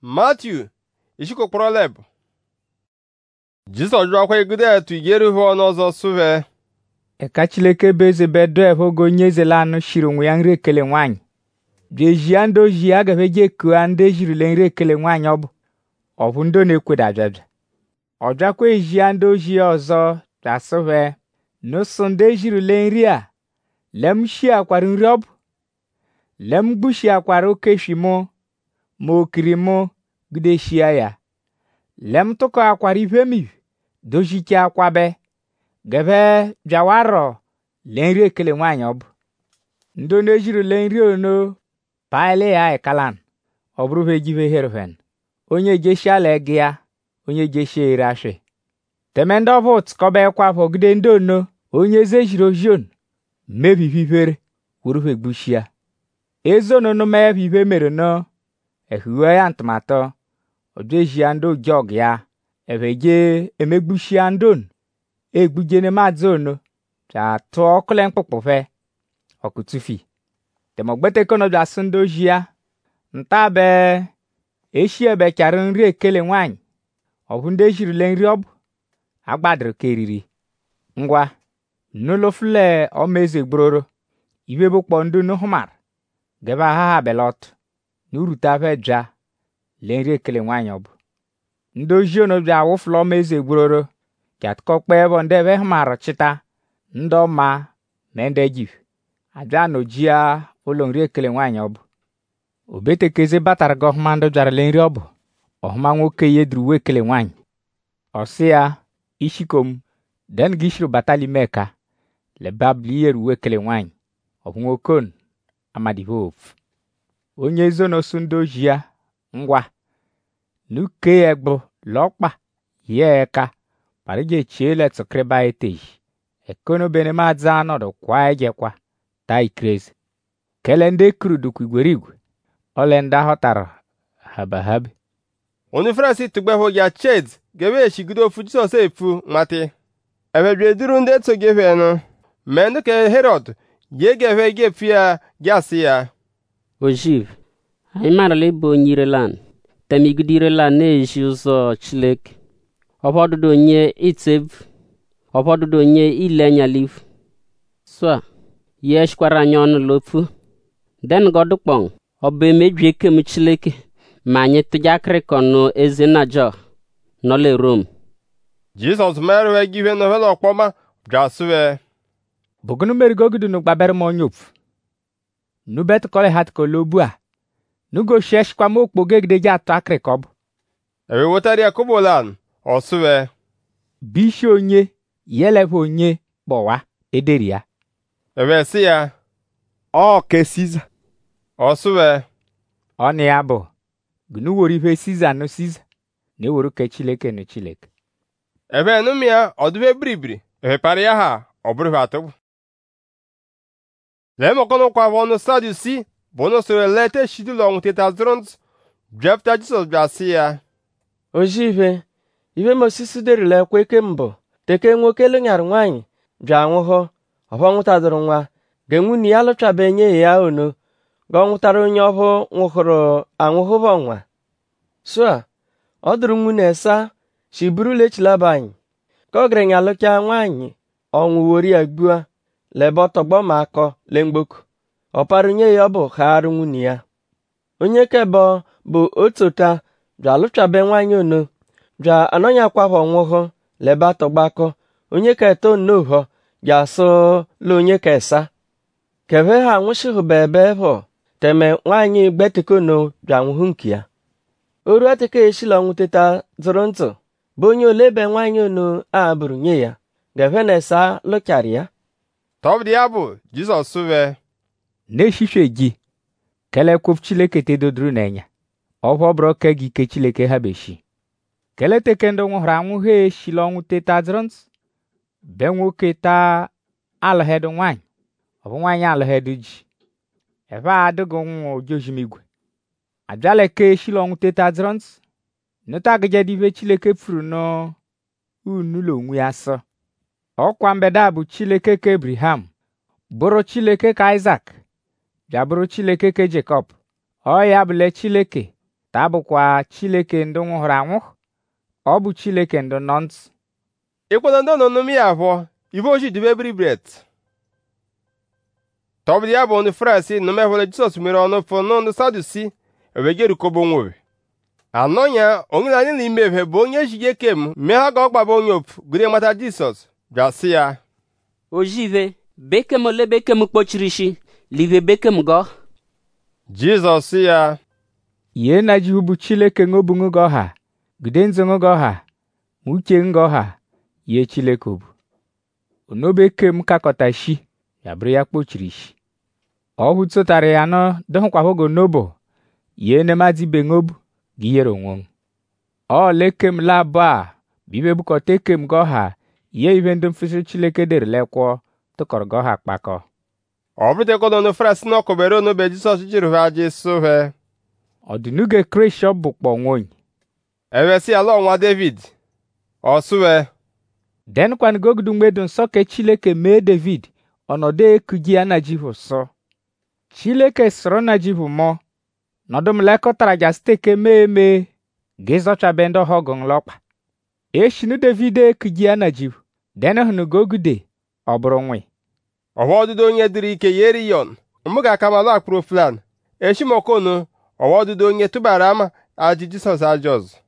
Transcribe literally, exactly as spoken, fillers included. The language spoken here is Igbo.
Matthew ishikokporo leb Jizọs jụọkwa egude etu igere hụ ọnụ ọzọ sụve eka Chileke bụ eze bedo evogo onye eze anụ shiri onwe ya nri ekele nwanyị jejia ndị oji ya agafe je kua ndị ejirila nri ekele nwanyị ọ bụ ọ bụ ndị na-ekweda abịabịa ọ bịakwa ejia ndị oji ya ọzọ dasụve n'ụsọ ndị ejirila nri a lem shi akwara nri ọ bụ lem gbushi akwara oke shimo ma okiri mụ gideshia ya lem tụkọ akwara ivemi dojicha akwabe gebe bịawarọ le nri ekele nwanyị ọ bụ ndị na-ejirila nri ono paile ya ekalan ọ bụrụ vejive herven onye jeshiala ege ya onye jeshia ire ashe teme ndị ọvụt kọba ekwa vọgide ndị ono onye eze jiri ojion mebivivere wuruve gbushia ezonono mevive mere no ehuwe ya ntụmatụ ojejia ndị ojog ya eveje emegbushia ndon egbujene madzono ja tụọ ọkụle mkpụkpụfe ọkụtufi temogbetekono bịa sị ndị ojia ntabe eshi ebe chara nri ekele nwanyị ọ bụ ndị ejirila nri ọ bụ agbadịrị ka eriri ngwa nolofule ọmaeze gbororo ibe bụkpọ ndị nuhumar gebe ha ha belọt n'urutafe ja le nri ekele nwanyị ọ bụ ndị ojiono bịa wụfụla ọmaeze gbororo kiatkọkpa ebe ndị ebe ha mara chịta ndị ọma na ndị ejif abịa n'ojia ụlọ nri ekele nwanyị ọ bụ obetekeze batara gị ọhụma ndị bịara le nri ọ bụ ọhụma nwoke ihe duru uwe ekele nwanyị ọ sị ya ishikom den gị shiri batali meka lebabli ihe uwe ekele nwanyị ọ bụ nwokon amadivov onye ezonosu ndị oji ya ngwa nuke egbo lọkpa ye eka parije chile tsokreba eteji ekono bene madza anodo kwa ejekwa tai krezi kele ndị krudu kwigwere igwe ole ndị ahọtara habahabi onye Farisi tugbeho ya ched gebe eshigide ofu Jizọs efu mati ebe duru ndị eto geve no mendu ke Herod ye geve gefu ya gasi ya ojiv anyị marala ịbụ onye irelan temigide irelan na-eji ụzọ Chileke ọbọdụdụ onye itev ọbọdụdụ onye ile nyaliv so ye shikwara anyị ọnụ lofu den godukpong ọbụ emeju ekem Chileke ma anyị tụjakịrịkọ nụ eze na jọ nọle Rom Jizọs merwe give no velo kpọma brasuwe bogunu merigogidu nu gbabere m onye ofu nu bet kole hat kolobu a nu go shesh kwa mo kpogegide ja atụ akịrịkọ ọ bụ ebe wotari akobolan ọsụwe bishi onye yelefe onye kpọwa ederi ya ebe si ya ọ ke Siza ọsụwe ọ na ya bụ gunu wori ife Siza no Siza na ewuru ke Chileke no Chileke ebe numia ọdụbe bribri ebe para ya ha ọ bụrụ atụ lemokono kwa vono Sadusi bono sore lete shidulo nguteta zront drefta Jizọs bịa sị ya ojive ibe Moses derila ekwe ke mbụ teke nwoke lụnyara nwanyị bịa anwụhụ ọbọ nwụtadụrụ nwa ga-enwuni ya lụchabe nye ya ono ga ọ nwụtara onye ọbụ nwụhụrụ anwụhụbọ nwa so a ọ dụrụ nwunye esa shiburula echilaba anyị ka ọ gara nya lụcha nwaanyị ọnwụwori ya gbua lebe ọtọgbọ ma akọ le mgboku ọparụ nye ya ọ bụ gharụ nwunye ya onye kebe bụ otota bịa lụchabe nwaanyị ono bịa anọnyakwahọ nwụhụ lebe atọgbakọ onye ka eto nnohọ bịa asụ la onye ka esa kebe ha nwụshịhụba ebe bụ teme nwaanyị gbetekono bịa nwụhụ nke ya oru ateke eshila ọnwụteta zụrụ ntụ bụ onye olebe nwaanyị ono a bụrụ nye ya gebe na esa lụchara ya tọbụdị ya bụ Jizọs sụve n'eshishe ji kelekwof Chileke tedoduru n'enya ọvọ bụrụ ke gị ke Chileke ha beshi kele teke ndị nwụhụrụ anwụ ha eshila ọnwụ teta dront be nwoke ta alụhedu nwanyị ọ bụ nwanyị alụhedu ji ebe a adịghị nwa ojojimigwe abịala ke eshila ọnwụ teta dront nụta gịjedive Chileke furu no unulo onwe ya sọ ọkwa mbeda bụ Chileke ka Abraham bụrụ Chileke ka Isaac bịa bụrụ Chileke ka Jacob ọ ya bụle Chileke tabụkwa Chileke ndụ nwụhụrụ anwụ, ọ bụ Chileke ndụ nọ ntị. Ikwono ndo no numi avo, ivo oji dibe bribret. Tọbụ ya bụ ndị Farisi nụme hụrụ Jisọs mere ọnụ fọ n'ndụ Sadusi, ewegeru kobo nwobe. Anonya onye anyị n'ime ebe bụ onye jige kem mee ha ga ọgbaba onye ofu gure mata Jisọs bịa sị ya, ojive bekem ole bekem kpochiri shi live bekem go. Jizọs sị ya, Ihe na jihu bụ Chileke ṅobu ṅụgo ha, gide nzo ṅụgo ha, uche ṅụgo ha, ihe Chileke bụ. Onobe kem kakọta shi, ya bụrụ ya kpochiri shi. Ọ bụ tụtara ya nọ dọhụkwa hogo nobo, ihe nemadi be ṅobu giyere onwong. Ọ lekem labụ a, bibe bukọta kem go ha, ihe ibe ndị mfisi Chileke dere lekwo, tụkọrọ go ha kpakọ. ọ bụrụ tekono ndị Farisi n'ọkọbere onobe Jisọs jiri ha ajị sụ he. Ọdịnuge Krishọ bụkpọ nwonyi. Ewe sị ala ọnwa David, ọ sụwe. Denkwan gogudu mgbedu nsọ ke Chileke mee David, ọnọdụ ekugi ya na jihu sọ. Chileke sọrọ na jihu mọ, nọdụ mlekọtara jasteke mee mee, gịzọcha bendo họgụn lọkpa. Eshinu David ekugi ya na jihu, denehunu gogude, ọ bụrụ nwe. Ọwa ọdụdụ onye dịrị ike yeri yon, mụ ga-akamalụ akpụrụ flan, eshimokono, ọwa ọdụdụ onye tụbara ama ajị Jisọs ajọz.